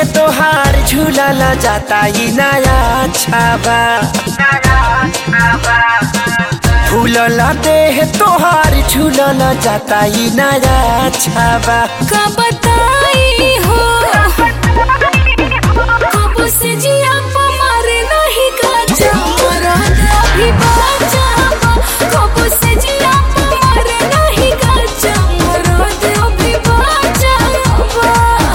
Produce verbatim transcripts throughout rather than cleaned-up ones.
तोहार झूलल जाता ही नया छाबा फूलल देह तोहार झूलल जाता ही नया छाबा का बताई हो कब से जिया मारे नहीं काचा मरद अभी बाचाबा कब से जिया मारे नहीं काचा मरद अभी बाचाबा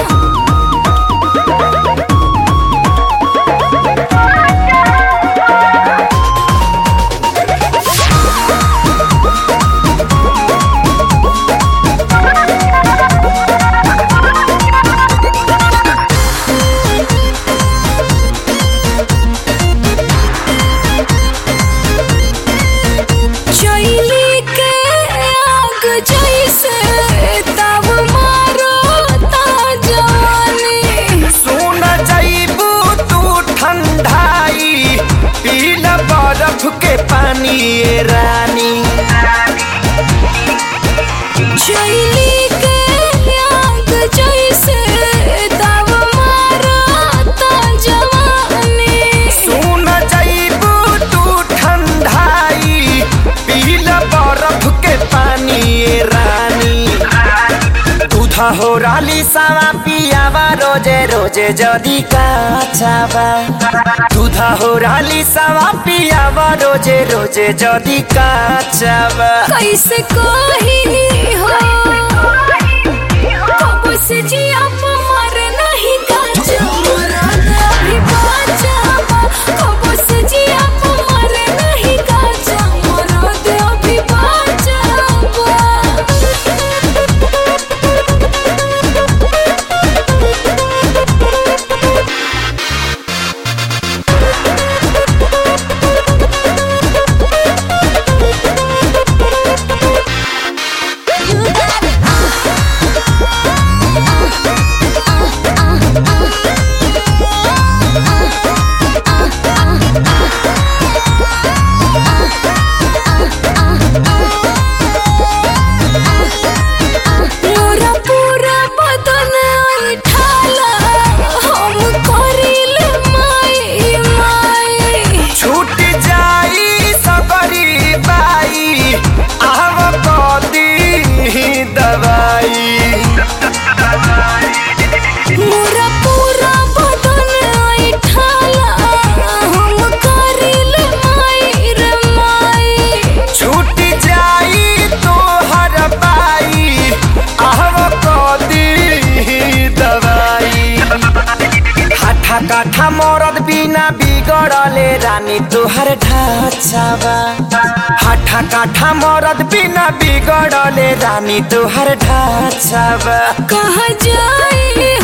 के पानी ये रानी चैली के आग जैसे तब मारता जवानी सुन जाइबू तू ठंडाई पीला बर्फ के पानी ये रानी दूधा हो राली सावा पियावा रोजे रोजे जदी काचाबा दूधा हो राली सावा पियावा रोजे रोजे जदी काचाबा कैसे कही हो कब से जिया मारे नहीं काचा मरद अभी बाचाबा कब से जिया मारे नहीं काचा मरद अभी बाचाबा काठा मरद बिना बिगड़ले रानी तोहर ढाचाबा हाठा काठा मरद बिना बिगड़ले रानी तोहर ढाचाबा कहाँ जाए